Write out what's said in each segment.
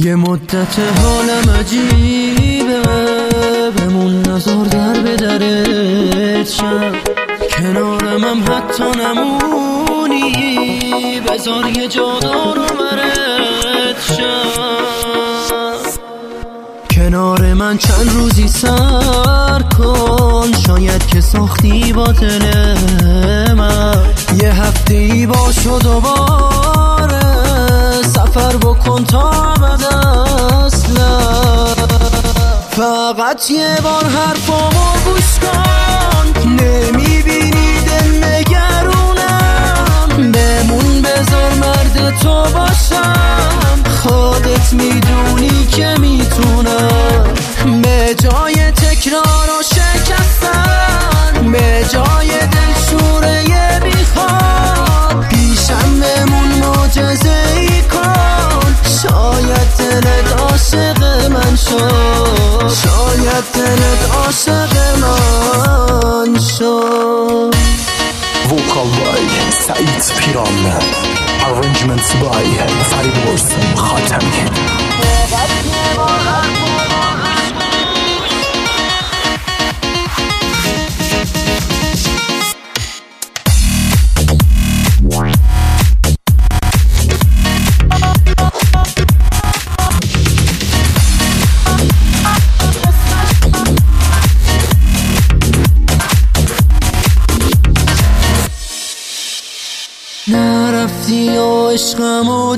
یه مدت حالم عجیبه، بمون نظر در به درت شم، کنارمم حتی نمونی، بذار یه جا دور و برت شم. کنار من چند روزی سر کن، شاید که ساختی با دل من، یه هفته‌ای باشو دوباره سفر بکن تا ابد اصلا. فقط یه بار حرفامو گوش کن، نمیبینی دل نگرونم، بمون بذار مرد تو باشم، خودت میدونی که میتونم، به جای تکرار و شکستن، به جای دلشوره بیخواد، پیشم بمون معجزه ای کن، شاید دلت عاشق من شد، شاید دلت عاشق من شد. Vocal by سعید پیران، Arrangements by فرید خاتمی. نرفتی و عشقمو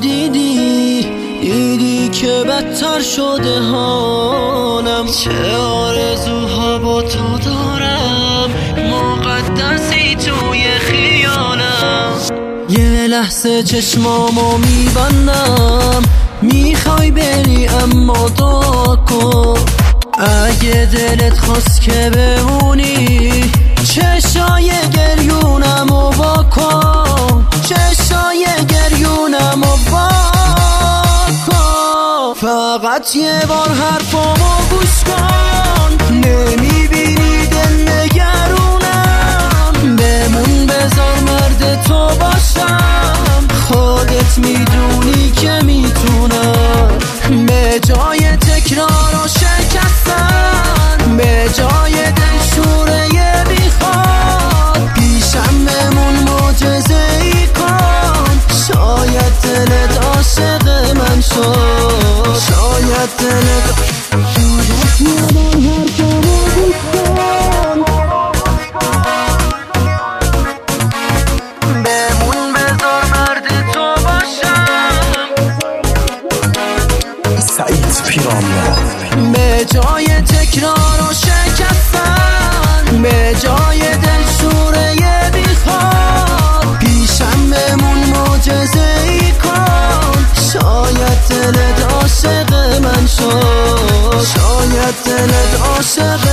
دیدی که بدتر شده حالم، چه آرزوها با تو دارم، مقدسی توی خیالم، یه لحظه چشمامو میبندم، میخوای بری اما دعا کن، اگه دلت خواست که بمونی، چشای گریونمو واکن، چشای گریونمو واکن. فقط یه بار حرفامو گوش کن، نمیبینی دل نگرونم، بمون بذار مرد تو باشم، خودت میدونی که میتونم، به جای تکرار و شکستن، به جای دلشوره بیخواد، پیشم بمون معجزه ای کن، شاید دلت عاشق من شد، شاید دلت بمون بذار مرد تو باشم، سعید پیران، به جای تکرار و شکستن، به جای دلشوره بیخواد، پیشم بمون معجزه ای کن، شاید دلت عاشق من شد، شاید دلت عاشق